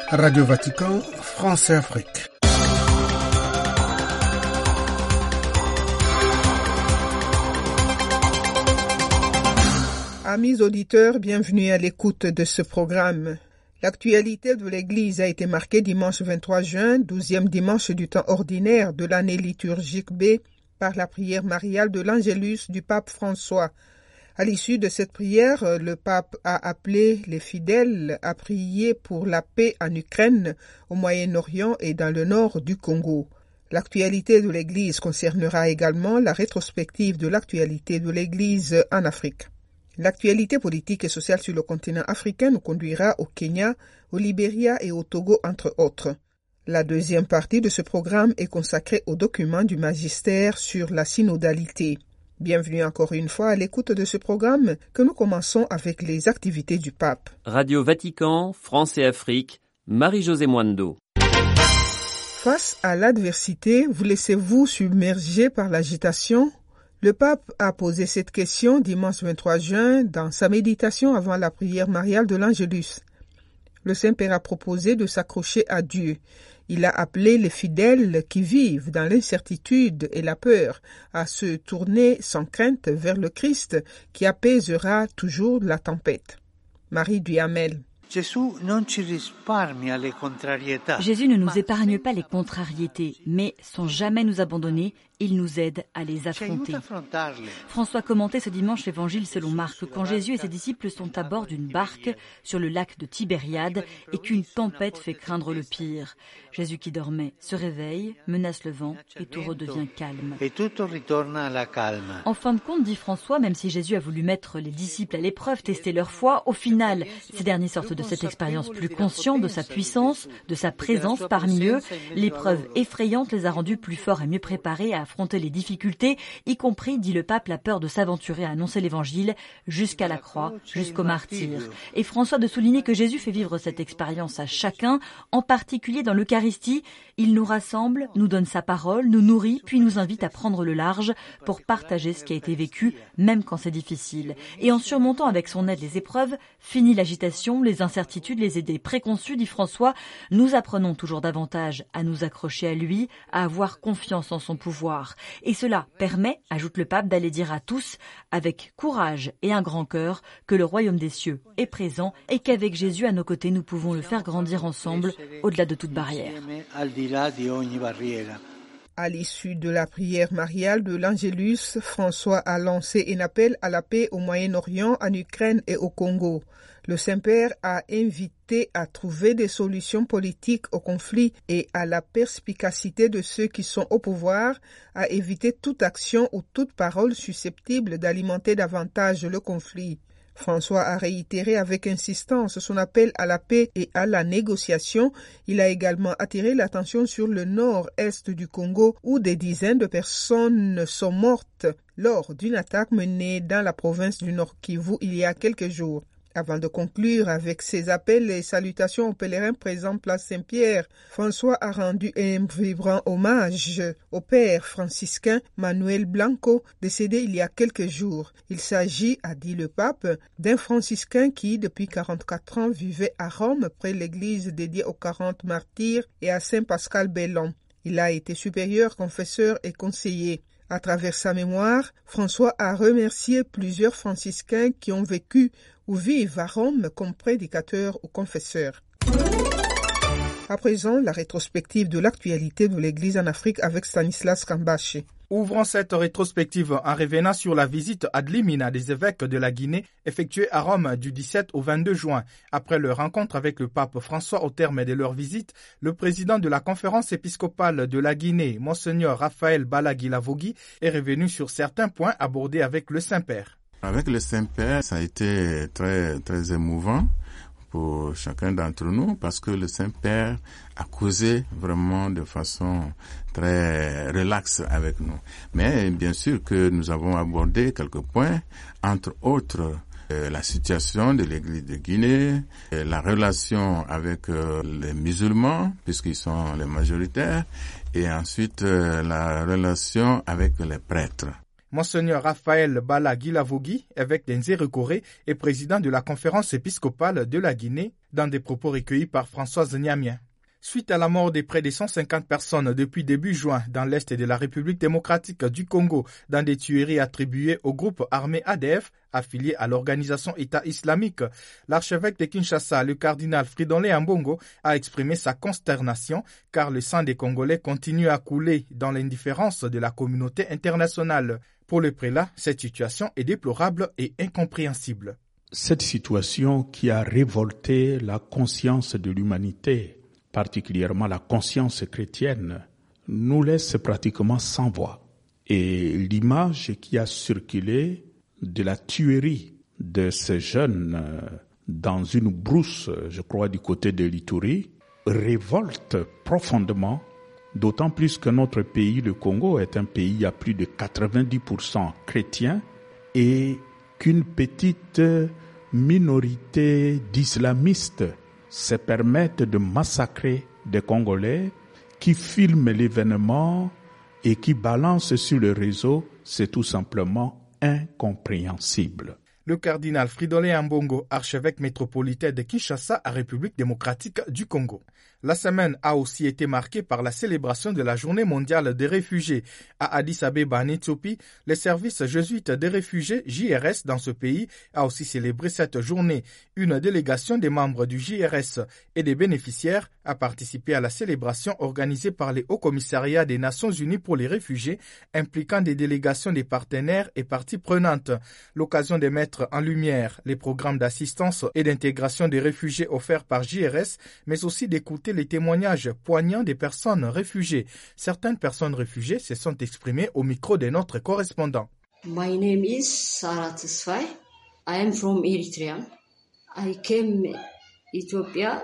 Radio Vatican, France et Afrique. Amis auditeurs, bienvenue à l'écoute de ce programme. L'actualité de l'Église a été marquée dimanche 23 juin, 12e dimanche du temps ordinaire de l'année liturgique B, par la prière mariale de l'Angélus du pape François. À l'issue de cette prière, le pape a appelé les fidèles à prier pour la paix en Ukraine, au Moyen-Orient et dans le nord du Congo. L'actualité de l'Église concernera également la rétrospective de l'actualité de l'Église en Afrique. L'actualité politique et sociale sur le continent africain nous conduira au Kenya, au Libéria et au Togo, entre autres. La deuxième partie de ce programme est consacrée au document du magistère sur la synodalité. Bienvenue encore une fois à l'écoute de ce programme que nous commençons avec les activités du pape. Radio Vatican, France et Afrique, Marie-Josée Mwando. Face à l'adversité, vous laissez-vous submerger par l'agitation ? Le pape a posé cette question dimanche 23 juin dans sa méditation avant la prière mariale de l'Angélus. Le Saint-Père a proposé de s'accrocher à Dieu. Il a appelé les fidèles qui vivent dans l'incertitude et la peur à se tourner sans crainte vers le Christ qui apaisera toujours la tempête. Marie Duhamel. Jésus ne nous épargne pas les contrariétés, mais sans jamais nous abandonner, il nous aide à les affronter. François commentait ce dimanche l'évangile selon Marc, quand Jésus et ses disciples sont à bord d'une barque sur le lac de Tibériade et qu'une tempête fait craindre le pire. Jésus qui dormait se réveille, menace le vent et tout redevient calme. En fin de compte, dit François, même si Jésus a voulu mettre les disciples à l'épreuve, tester leur foi, au final, ces derniers sortent de cette expérience plus conscients de sa puissance, de sa présence parmi eux. L'épreuve effrayante les a rendus plus forts et mieux préparés à affronter les difficultés, y compris, dit le pape, la peur de s'aventurer à annoncer l'évangile jusqu'à la croix, jusqu'au martyre. Et François de souligner que Jésus fait vivre cette expérience à chacun, en particulier dans l'Eucharistie. Il nous rassemble, nous donne sa parole, nous nourrit, puis nous invite à prendre le large pour partager ce qui a été vécu, même quand c'est difficile. Et en surmontant avec son aide les épreuves, fini l'agitation, les incertitudes, les idées préconçues, dit François, nous apprenons toujours davantage à nous accrocher à lui, à avoir confiance en son pouvoir. Et cela permet, ajoute le pape, d'aller dire à tous, avec courage et un grand cœur, que le royaume des cieux est présent et qu'avec Jésus à nos côtés, nous pouvons le faire grandir ensemble, au-delà de toute barrière. À l'issue de la prière mariale de l'Angélus, François a lancé un appel à la paix au Moyen-Orient, en Ukraine et au Congo. Le Saint-Père a invité à trouver des solutions politiques au conflit et à la perspicacité de ceux qui sont au pouvoir, à éviter toute action ou toute parole susceptible d'alimenter davantage le conflit. François a réitéré avec insistance son appel à la paix et à la négociation. Il a également attiré l'attention sur le nord-est du Congo où des dizaines de personnes sont mortes lors d'une attaque menée dans la province du Nord-Kivu il y a quelques jours. Avant de conclure avec ses appels et salutations aux pèlerins présents place Saint-Pierre, François a rendu un vibrant hommage au père franciscain Manuel Blanco, décédé il y a quelques jours. Il s'agit, a dit le pape, d'un franciscain qui, depuis 44 ans, vivait à Rome, près l'église dédiée aux 40 martyrs et à Saint Pascal Bellon. Il a été supérieur, confesseur et conseiller. À travers sa mémoire, François a remercié plusieurs franciscains qui ont vécu ou vivent à Rome comme prédicateurs ou confesseurs. À présent, la rétrospective de l'actualité de l'Église en Afrique avec Stanislas Kambashi. Ouvrons cette rétrospective en revenant sur la visite ad limina des évêques de la Guinée effectuée à Rome du 17 au 22 juin. Après leur rencontre avec le pape François au terme de leur visite, le président de la conférence épiscopale de la Guinée, Monseigneur Raphaël Balagui-Lavogui, est revenu sur certains points abordés avec le Saint-Père. Avec le Saint-Père, ça a été très, très émouvant pour chacun d'entre nous parce que le Saint-Père a causé vraiment de façon très relaxe avec nous. Mais bien sûr que nous avons abordé quelques points, entre autres la situation de l'Église de Guinée, la relation avec les musulmans, puisqu'ils sont les majoritaires, et ensuite la relation avec les prêtres. Monseigneur Raphaël Bala Guilavogui, évêque d'Nzérékoré et président de la conférence épiscopale de la Guinée, dans des propos recueillis par Françoise Niamien. Suite à la mort de près de 150 personnes depuis début juin dans l'est de la République démocratique du Congo, dans des tueries attribuées au groupe armé ADF, affilié à l'organisation État islamique, l'archevêque de Kinshasa, le cardinal Fridolin Ambongo, a exprimé sa consternation car le sang des Congolais continue à couler dans l'indifférence de la communauté internationale. Pour le prélat, cette situation est déplorable et incompréhensible. Cette situation qui a révolté la conscience de l'humanité, particulièrement la conscience chrétienne, nous laisse pratiquement sans voix. Et l'image qui a circulé de la tuerie de ces jeunes dans une brousse, je crois du côté de l'Ituri, révolte profondément, d'autant plus que notre pays, le Congo, est un pays à plus de 90% chrétien et qu'une petite minorité d'islamistes se permettent de massacrer des Congolais qui filment l'événement et qui balancent sur le réseau, c'est tout simplement incompréhensible. Le cardinal Fridolin Ambongo, archevêque métropolitain de Kinshasa à République démocratique du Congo. La semaine a aussi été marquée par la célébration de la Journée mondiale des réfugiés. À Addis Abeba, en Éthiopie, le service jésuite des réfugiés, JRS, dans ce pays, a aussi célébré cette journée. Une délégation des membres du JRS et des bénéficiaires a participé à la célébration organisée par les Hauts Commissariats des Nations Unies pour les réfugiés, impliquant des délégations des partenaires et parties prenantes. L'occasion de mettre en lumière les programmes d'assistance et d'intégration des réfugiés offerts par JRS, mais aussi d'écouter les témoignages poignants des personnes réfugiées. Certaines personnes réfugiées se sont exprimées au micro de notre correspondant. My name is Sarah Tesfaye. I am from Eritrea. I came Ethiopia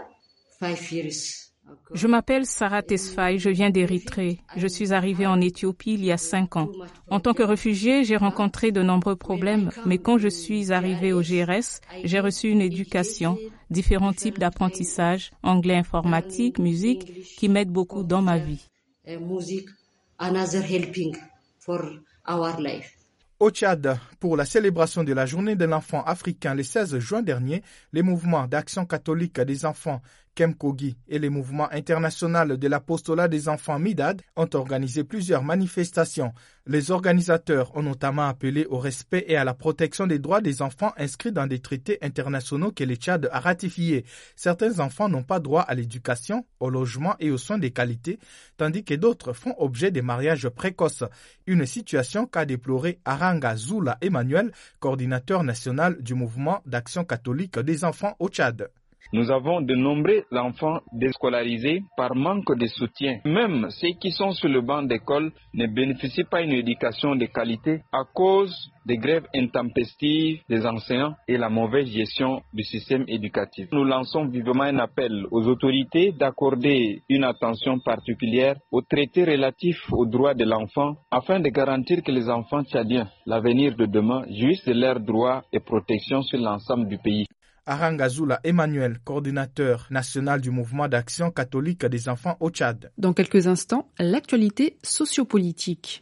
5 years. Je m'appelle Sarah Tesfaye, je viens d'Érythrée. Je suis arrivée en Éthiopie il y a 5 ans. En tant que réfugiée, j'ai rencontré de nombreux problèmes, mais quand je suis arrivée au GRS, j'ai reçu une éducation, différents types d'apprentissage, anglais informatique, musique, qui m'aident beaucoup dans ma vie. Music, another helping for our life. Au Tchad, pour la célébration de la Journée de l'enfant africain le 16 juin dernier, les mouvements d'action catholique des enfants Kemkogi et les mouvements internationaux de l'apostolat des enfants Midad ont organisé plusieurs manifestations. Les organisateurs ont notamment appelé au respect et à la protection des droits des enfants inscrits dans des traités internationaux que le Tchad a ratifiés. Certains enfants n'ont pas droit à l'éducation, au logement et aux soins de qualité, tandis que d'autres font objet de mariages précoces. Une situation qu'a déploré Aranga Zula Emmanuel, coordinateur national du mouvement d'action catholique des enfants au Tchad. Nous avons de nombreux enfants déscolarisés par manque de soutien. Même ceux qui sont sur le banc d'école ne bénéficient pas d'une éducation de qualité à cause des grèves intempestives des enseignants et la mauvaise gestion du système éducatif. Nous lançons vivement un appel aux autorités d'accorder une attention particulière aux traités relatifs aux droits de l'enfant afin de garantir que les enfants tchadiens, l'avenir de demain, jouissent de leurs droits et protections sur l'ensemble du pays. Aranga Zula Emmanuel, coordinateur national du mouvement d'action catholique des enfants au Tchad. Dans quelques instants, l'actualité sociopolitique.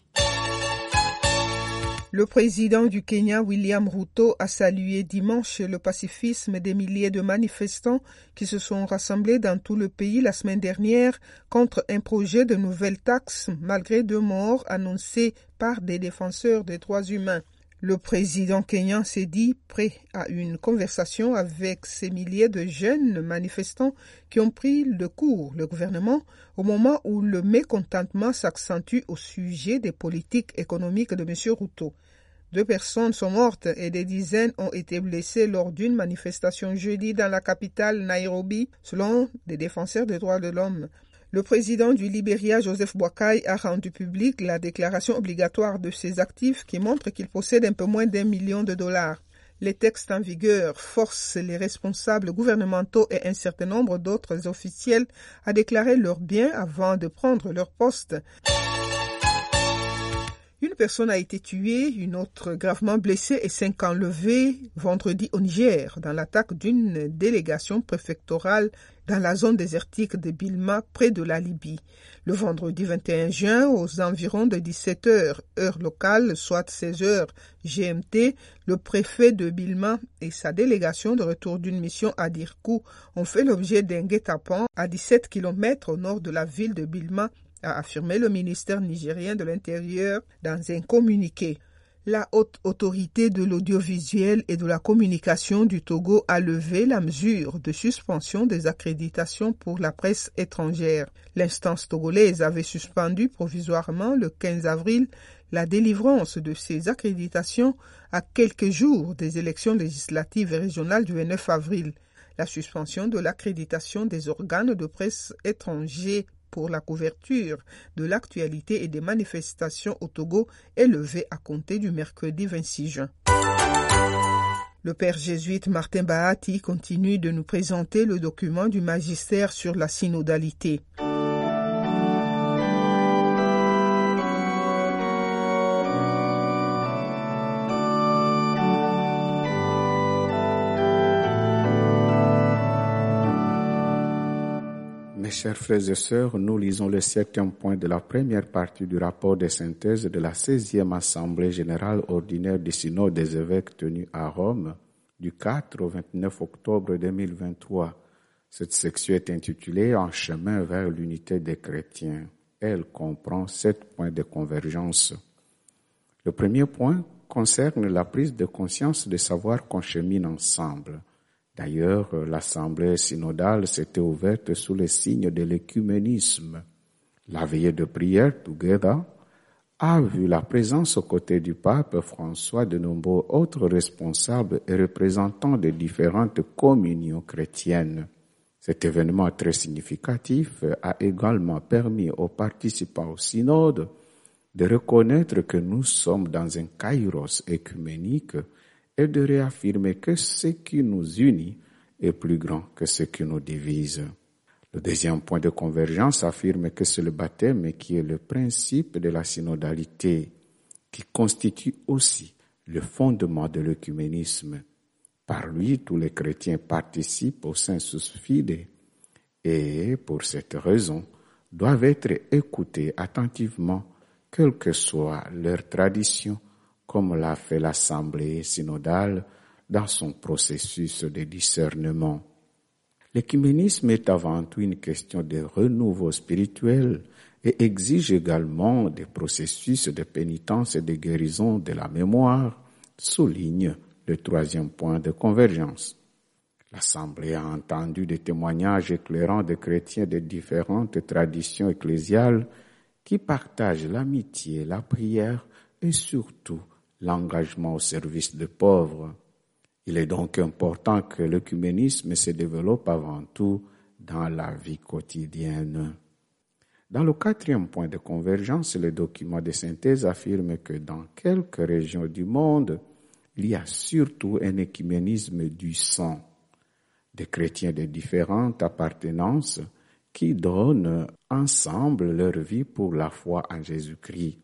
Le président du Kenya, William Ruto, a salué dimanche le pacifisme des milliers de manifestants qui se sont rassemblés dans tout le pays la semaine dernière contre un projet de nouvelles taxes malgré 2 morts annoncés par des défenseurs des droits humains. Le président kenyan s'est dit prêt à une conversation avec ces milliers de jeunes manifestants qui ont pris de court le gouvernement au moment où le mécontentement s'accentue au sujet des politiques économiques de M. Ruto. 2 personnes sont mortes et des dizaines ont été blessées lors d'une manifestation jeudi dans la capitale Nairobi, selon des défenseurs des droits de l'homme. Le président du Libéria, Joseph Boakai, a rendu publique la déclaration obligatoire de ses actifs qui montre qu'il possède un peu moins d'$1 million. Les textes en vigueur forcent les responsables gouvernementaux et un certain nombre d'autres officiels à déclarer leurs biens avant de prendre leur poste. Une Une personne a été tuée, une autre gravement blessée et 5 enlevés vendredi au Niger dans l'attaque d'une délégation préfectorale dans la zone désertique de Bilma près de la Libye. Le vendredi 21 juin, aux environs de 17h, heure locale, soit 16h GMT, le préfet de Bilma et sa délégation de retour d'une mission à Dirkou ont fait l'objet d'un guet-apens à 17 km au nord de la ville de Bilma, a affirmé le ministère nigérien de l'Intérieur dans un communiqué. La haute autorité de l'audiovisuel et de la communication du Togo a levé la mesure de suspension des accréditations pour la presse étrangère. L'instance togolaise avait suspendu provisoirement le 15 avril la délivrance de ces accréditations à quelques jours des élections législatives et régionales du 29 avril. La suspension de l'accréditation des organes de presse étrangers pour la couverture de l'actualité et des manifestations au Togo est levée à compter du mercredi 26 juin. Le père jésuite Martin Bahati continue de nous présenter le document du magistère sur la synodalité. Mes chers frères et sœurs, nous lisons le 7e point de la première partie du rapport de synthèse de la 16e Assemblée générale ordinaire du Synode des évêques tenue à Rome du 4 au 29 octobre 2023. Cette section est intitulée « En chemin vers l'unité des chrétiens ». Elle comprend 7 points de convergence. Le premier point concerne la prise de conscience de savoir qu'on chemine ensemble. D'ailleurs, l'Assemblée synodale s'était ouverte sous le signe de l'écuménisme. La veillée de prière Together a vu la présence aux côtés du pape François de nombreux autres responsables et représentants de différentes communions chrétiennes. Cet événement très significatif a également permis aux participants au synode de reconnaître que nous sommes dans un kairos écuménique et de réaffirmer que ce qui nous unit est plus grand que ce qui nous divise. Le deuxième point de convergence affirme que c'est le baptême qui est le principe de la synodalité, qui constitue aussi le fondement de l'œcuménisme. Par lui, tous les chrétiens participent au sensus fide et, pour cette raison, doivent être écoutés attentivement, quelle que soit leur tradition, comme l'a fait l'Assemblée synodale dans son processus de discernement. L'écuménisme est avant tout une question de renouveau spirituel et exige également des processus de pénitence et de guérison de la mémoire, souligne le troisième point de convergence. L'Assemblée a entendu des témoignages éclairants de chrétiens de différentes traditions ecclésiales qui partagent l'amitié, la prière et surtout l'engagement au service des pauvres. Il est donc important que l'œcuménisme se développe avant tout dans la vie quotidienne. Dans le quatrième point de convergence, le document de synthèse affirme que dans quelques régions du monde, il y a surtout un œcuménisme du sang, des chrétiens de différentes appartenances qui donnent ensemble leur vie pour la foi en Jésus-Christ.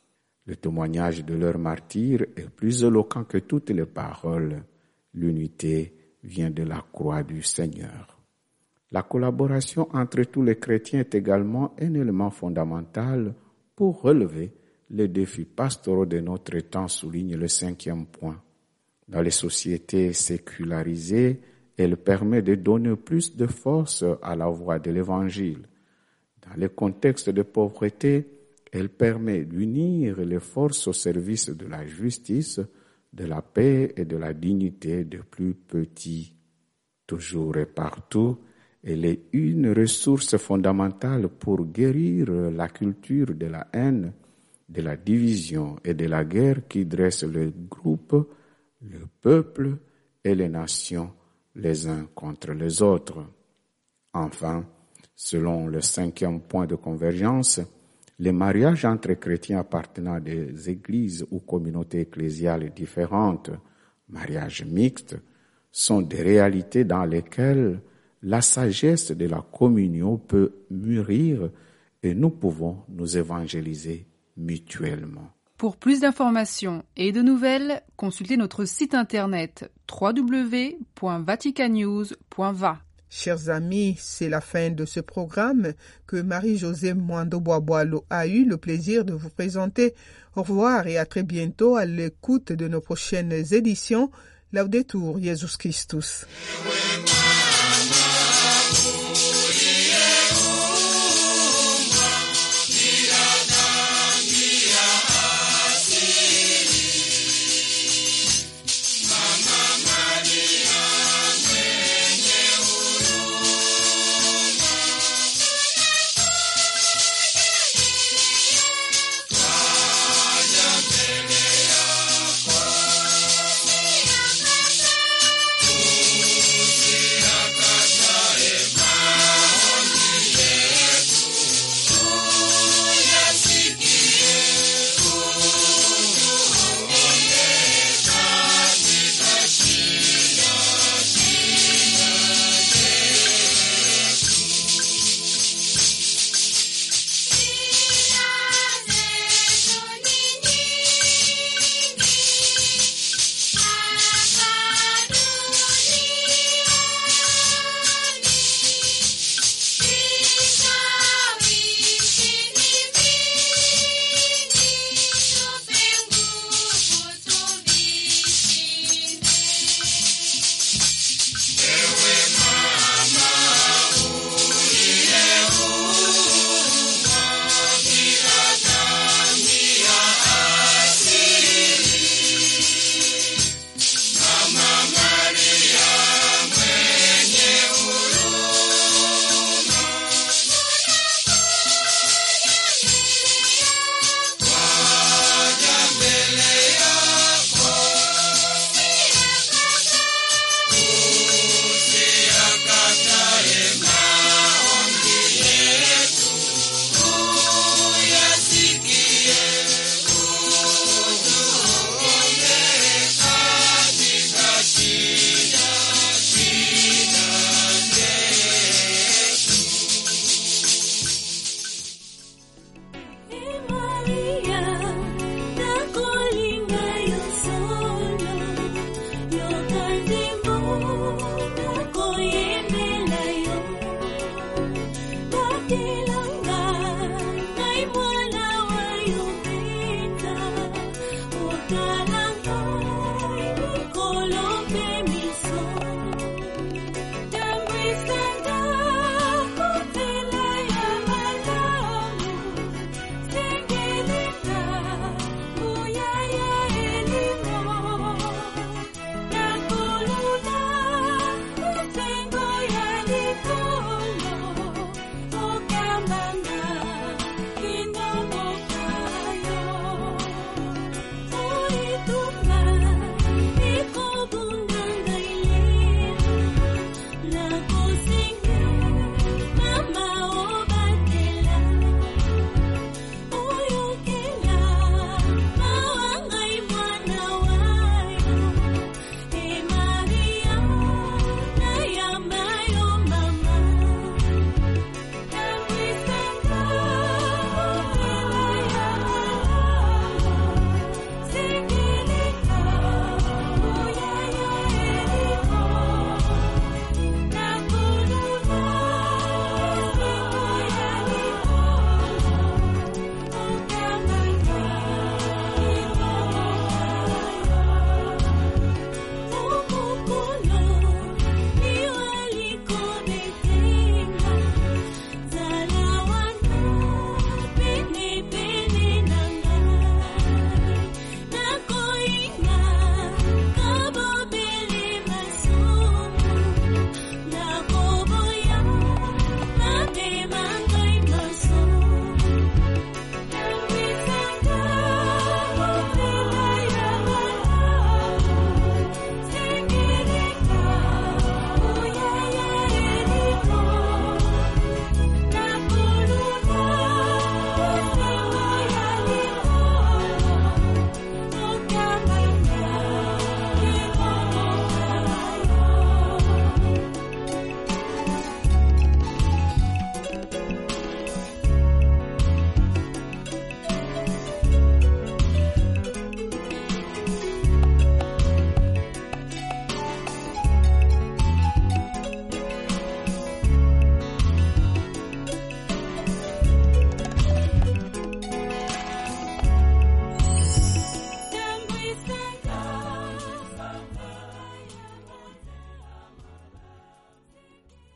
Le témoignage de leur martyr est plus éloquent que toutes les paroles. L'unité vient de la croix du Seigneur. La collaboration entre tous les chrétiens est également un élément fondamental pour relever les défis pastoraux de notre temps, souligne le 5e point. Dans les sociétés sécularisées, elle permet de donner plus de force à la voix de l'Évangile. Dans les contextes de pauvreté, elle permet d'unir les forces au service de la justice, de la paix et de la dignité des plus petits. Toujours et partout, elle est une ressource fondamentale pour guérir la culture de la haine, de la division et de la guerre qui dresse le groupe, le peuple et les nations les uns contre les autres. Enfin, selon le 5e point de convergence, les mariages entre chrétiens appartenant à des églises ou communautés ecclésiales différentes, mariages mixtes, sont des réalités dans lesquelles la sagesse de la communion peut mûrir et nous pouvons nous évangéliser mutuellement. Pour plus d'informations et de nouvelles, consultez notre site internet www.vaticanews.va. Chers amis, c'est la fin de ce programme que Marie-Josée Mwando-Boaboalo a eu le plaisir de vous présenter. Au revoir et à très bientôt à l'écoute de nos prochaines éditions. Laudetur Jesus Christus.